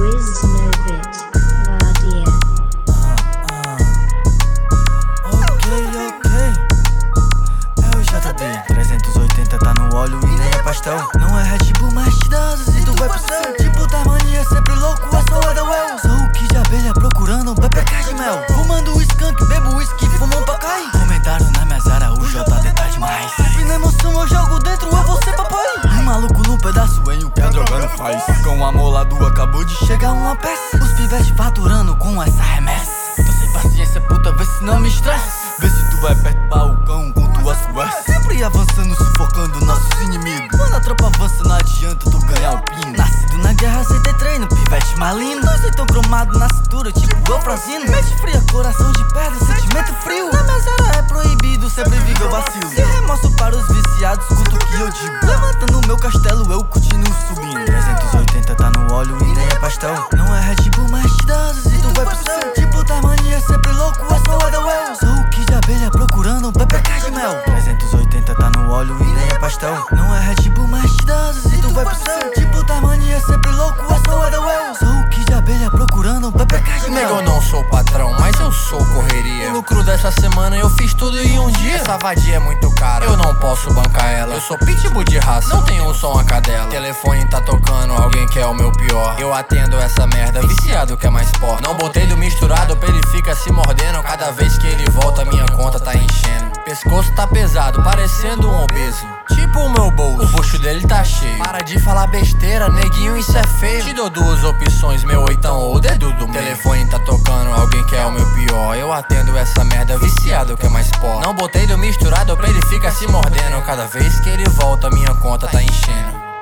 Wiz Novit Vadia. Ok. É o JD 380 tá no óleo e nem é pastel. Não é Red Bull, mas te dá asas e tu vai pro céu. Tipo Tasmania é sempre louco, eu sou Adawel. Sou o Kid de abelha procurando PPK de mel. Fumando skunk, bebo whisky, fumando pra cair. Comentário na minha Zara, o JD tá demais. E na emoção eu jogo dentro, eu vou ser papai. Um maluco num pedaço em o que a droga não faz. Com amolado acabou de chegar uma peça. Os pivetes faturando com essa remessa. Tô sem paciência, puta, vê se não me estressa. Vê se tu vai perturbar o cão com tua suécia. Sempre avançando, sufocando nossos inimigos. Quando a tropa avança não adianta tu ganhar o pino. Nascido na guerra sem ter treino, pivete malino. Dois oitão cromado na cintura, tipo eu franzino. Mente fria, coração de pedra, sentimento frio. Na minha Zara é proibido, sempre viga eu vacilo. Se remorso para os viciados, escuta o que eu digo. Levantando meu castelo, eu continuo subindo. 380 tá no óleo e nem é pastel. Não é Red Bull, mas te dá asas e tu vai pro céu. Tipo Tasmania é sempre louco, eu sou Adawel. Sou o Kid de abelha procurando PPK de mel. 380 tá no óleo e nem é pastel. Não é Red Bull, mas te dá asas e tu vai pro céu. Tipo Tasmania é sempre louco, eu sou Adawel. Sou o Kid de abelha procurando PPK de mel. Nego, eu não sou patrão, mas eu sou correria. O lucro dessa semana eu fiz tudo em um dia. Essa vadia é muito cara, eu não posso bancar ela. Eu sou pitbull de raça, não tenho um som a cadela. Telefone tá tocando, alguém quer o meu pior. Eu atendo essa merda, viciado que é mais pó. Não botei do misturado pra ele fica se mordendo. Cada vez que ele volta minha conta tá enchendo. Pescoço tá pesado, parecendo um obeso. Tipo o meu bolso, o bucho dele tá cheio. Para de falar besteira, neguinho, isso é feio. Te dou duas opções, meu oitão ou o dedo do meio. Telefone tá tocando, alguém quer o meu pior. Eu atendo essa merda, viciado que é mais pó. Não botei do misturado pra ele fica se mordendo. Cada vez que ele volta minha conta tá enchendo.